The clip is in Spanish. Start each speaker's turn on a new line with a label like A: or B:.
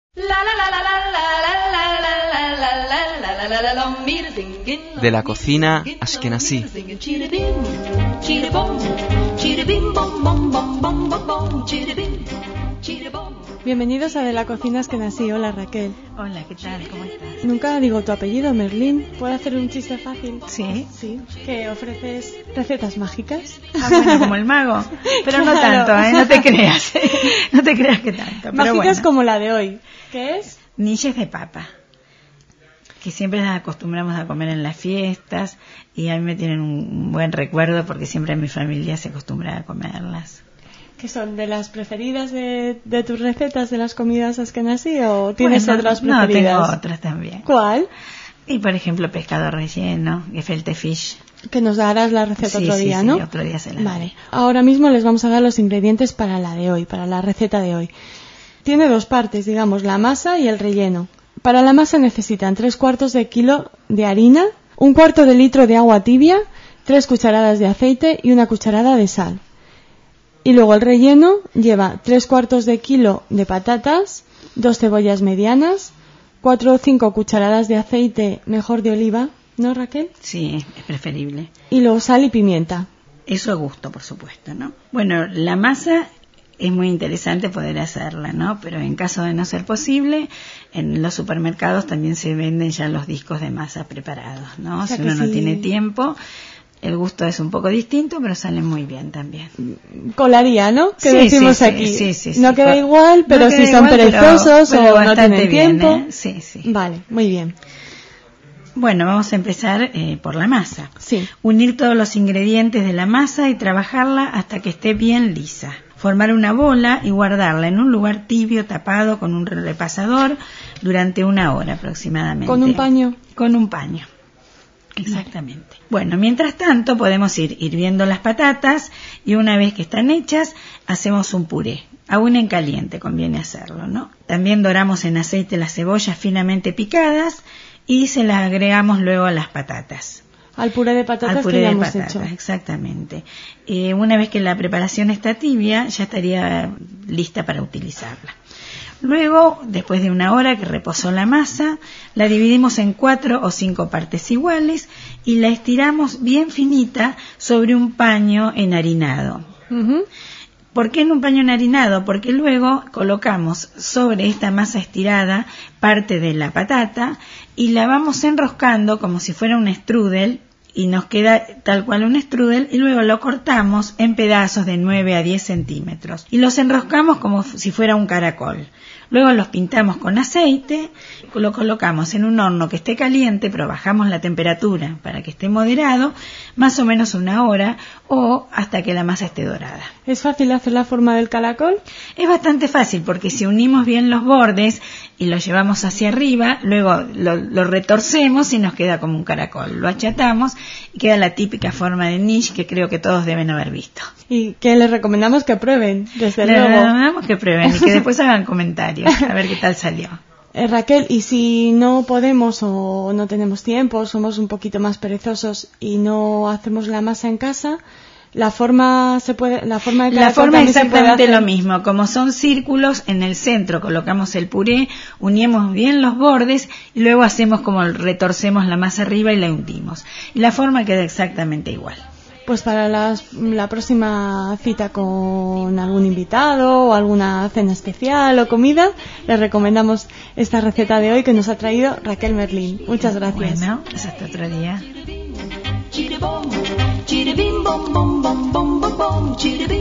A: De la cocina ashkenazí.
B: Bienvenidos a De la cocina ashkenazí. Hola Raquel.
C: Hola, ¿qué tal? ¿Cómo estás?
B: Nunca digo tu apellido, Merlín. ¿Puedo hacer un chiste fácil?
C: Sí.
B: Sí. ¿Que ofreces recetas mágicas?
C: Ah, bueno, como el mago. Pero no tanto, no te creas. No te creas que tanto. Pero
B: Mágicas
C: bueno.
B: como la de hoy. ¿Qué es?
C: Niches de papa, que siempre las acostumbramos a comer en las fiestas y a mí me tienen un buen recuerdo porque siempre mi familia se acostumbra a comerlas.
B: ¿Que son de las preferidas de tus recetas de las comidas ashkenazí o tienes otras preferidas?
C: No, tengo otras también.
B: ¿Cuál?
C: Y por ejemplo, pescado relleno, gefilte fish.
B: Que nos darás la receta otro día, ¿no?
C: Sí, otro día se la
B: Vale.
C: daré.
B: Ahora mismo les vamos a dar los ingredientes para la de hoy, para la receta de hoy. Tiene dos partes, digamos, la masa y el relleno. Para la masa necesitan 3/4 kilo de harina, 1/4 de litro de agua tibia, 3 cucharadas de aceite y 1 cucharada de sal. Y luego el relleno lleva 3/4 kilo de patatas, 2 cebollas medianas, 4 o 5 cucharadas de aceite, mejor de oliva, ¿no, Raquel?
C: Sí, es preferible.
B: Y luego sal y pimienta.
C: Eso a gusto, por supuesto, ¿no? Bueno, la masa es muy interesante poder hacerla, ¿no? Pero en caso de no ser posible, en los supermercados también se venden ya los discos de masa preparados, ¿no?
B: O sea
C: si uno
B: que
C: no
B: sí.
C: tiene tiempo, el gusto es un poco distinto, pero salen muy bien también.
B: Colaría, ¿no? Que
C: Sí,
B: decimos
C: sí,
B: aquí.
C: sí,
B: no queda igual, pero
C: no
B: si
C: queda
B: son
C: igual,
B: perezosos
C: pero
B: o no
C: bastante
B: tienen
C: bien,
B: tiempo.
C: Sí, sí.
B: Vale, muy bien.
C: Bueno, vamos a empezar por la masa.
B: Sí.
C: Unir todos los ingredientes de la masa y trabajarla hasta que esté bien lisa. Formar una bola y guardarla en un lugar tibio, tapado con un repasador durante 1 hora aproximadamente.
B: ¿Con un paño?
C: Con un paño. Exactamente. Bueno, mientras tanto podemos ir hirviendo las patatas y una vez que están hechas hacemos un puré. Aún en caliente conviene hacerlo, ¿no? También doramos en aceite las cebollas finamente picadas y se las agregamos luego a las patatas.
B: Al puré de patatas
C: Al puré
B: que ya
C: de
B: hemos
C: patatas,
B: hecho.
C: exactamente. Una vez que la preparación está tibia, ya estaría lista para utilizarla. Luego, después de 1 hora que reposó la masa, la dividimos en 4 o 5 partes iguales y la estiramos bien finita sobre un paño enharinado.
B: Ujú.
C: ¿Por qué en un paño enharinado? Porque luego colocamos sobre esta masa estirada parte de la patata y la vamos enroscando como si fuera un strudel y nos queda tal cual un strudel y luego lo cortamos en pedazos de 9 a 10 centímetros y los enroscamos como si fuera un caracol. Luego los pintamos con aceite, lo colocamos en un horno que esté caliente, pero bajamos la temperatura para que esté moderado, más o menos 1 hora o hasta que la masa esté dorada.
B: ¿Es fácil hacer la forma del caracol?
C: Es bastante fácil porque si unimos bien los bordes y lo llevamos hacia arriba, luego lo retorcemos y nos queda como un caracol. Lo achatamos y queda la típica forma de niche que creo que todos deben haber visto.
B: Y que les recomendamos que prueben, desde
C: Les
B: luego.
C: recomendamos que prueben y que después hagan comentarios a ver qué tal salió.
B: Raquel, y si no podemos o no tenemos tiempo, somos un poquito más perezosos y no hacemos la masa en casa, la forma del caracol
C: La forma es
B: también se puede
C: exactamente
B: hacer.
C: lo mismo. Como son círculos, en el centro colocamos el puré, unimos bien los bordes y luego hacemos como retorcemos la masa arriba y la hundimos. Y la forma queda exactamente igual.
B: Pues para la próxima cita con algún invitado o alguna cena especial o comida, les recomendamos esta receta de hoy que nos ha traído Raquel Merlín. Muchas gracias.
C: Bueno, pues hasta otro día.